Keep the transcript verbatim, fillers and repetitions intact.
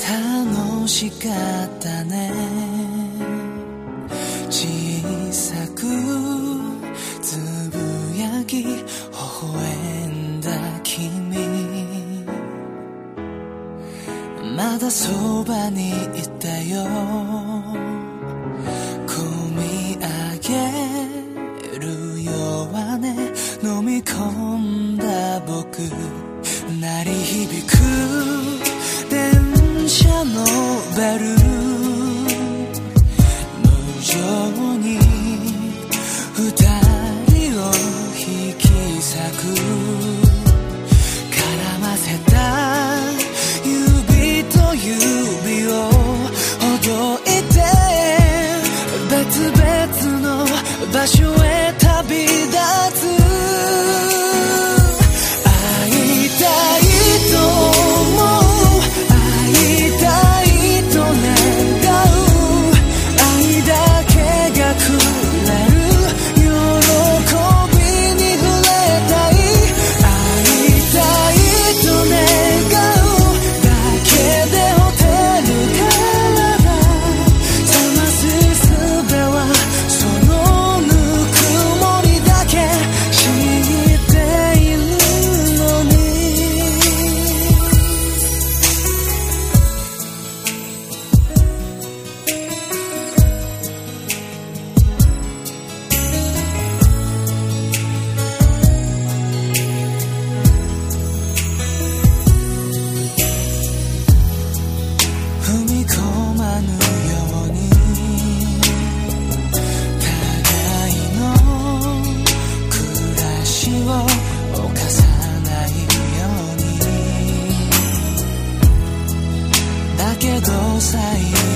楽しかったね。小さくつぶやき微笑んだ君、まだそばにいたよ。込み上げる弱音飲み込んだ僕、鳴り響く電車のベル、無情に二人を引き裂く、絡ませた指と指をほどいて、別々の場所へ旅立つ。会いたいと思う、会いたいと願う、愛だけがくれる喜びに触れたい。会いたいと願うだけでホテルからだ、冷ます術はそのぬくもりだけ知っているのに。踏み込まぬように互いの暮らしを犯さないように、だけど最